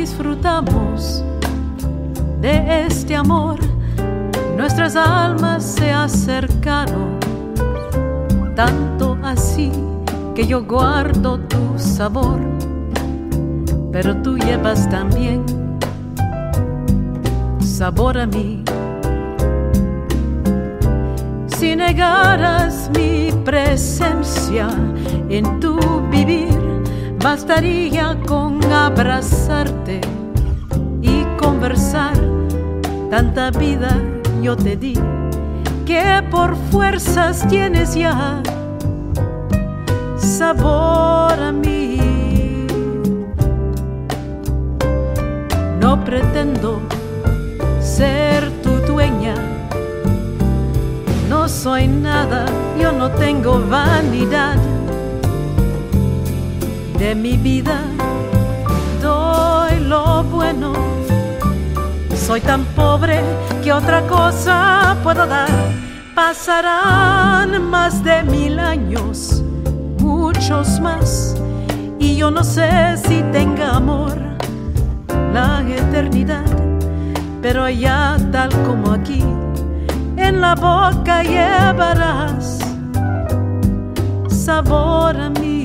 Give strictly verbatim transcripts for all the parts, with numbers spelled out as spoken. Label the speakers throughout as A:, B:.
A: disfrutamos de este amor, nuestras almas se acercaron, tanto así que yo guardo tu sabor, pero tú llevas también sabor a mí. Si negaras mi presencia en tu vivir, bastaría con abrazarte y conversar. Tanta vida yo te di que por fuerzas tienes ya sabor a mí. No pretendo ser tu dueña, no soy nada, yo no tengo vanidad. De mi vida doy lo bueno, soy tan pobre que otra cosa puedo dar. Pasarán más de mil años, muchos más, y yo no sé si tenga amor la eternidad, pero allá tal como aquí, en la boca llevarás sabor a mí.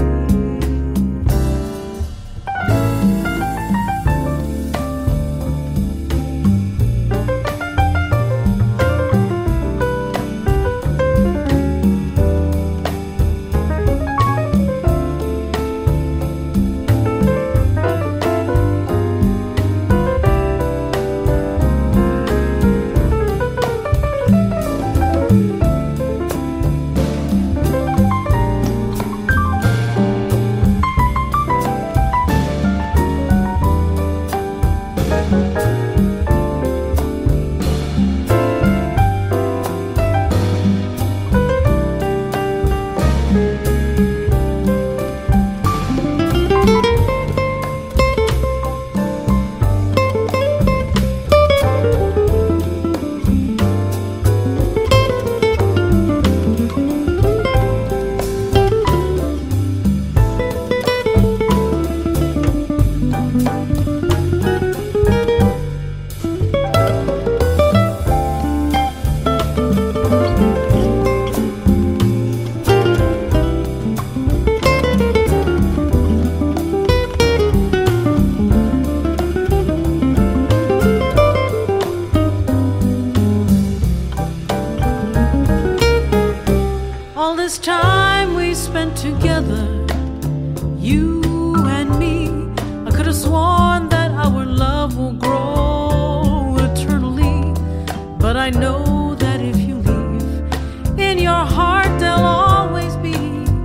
A: This time we spent together, you and me, I could have sworn that our love will grow eternally, but I know that if you leave, in your heart there'll always be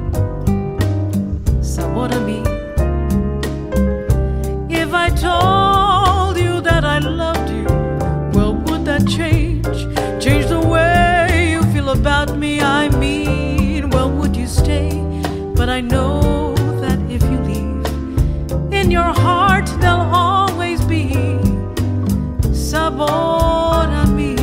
A: sabor a mí. If I told you that I loved you, well, would that change, change the way you feel about me? I mean, stay, but I know that if you leave, in your heart there'll always be sabor a mí.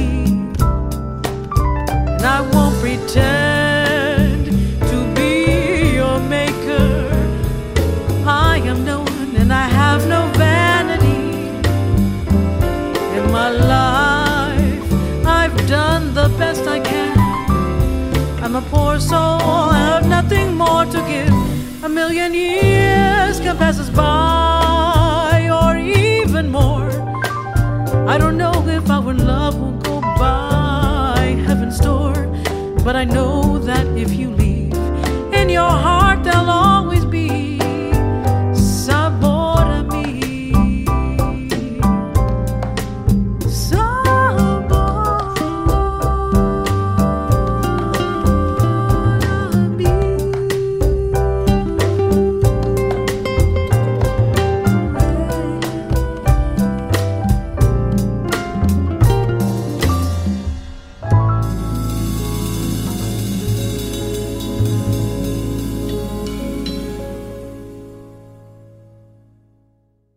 A: And I won't pretend to be your maker. I am no one and I have no vanity. In my life I've done the best I can. I'm a poor soul, I have nothing more to give. A million years can pass us by, or even more. I don't know if our love will go by heaven's door, but I know that if you leave,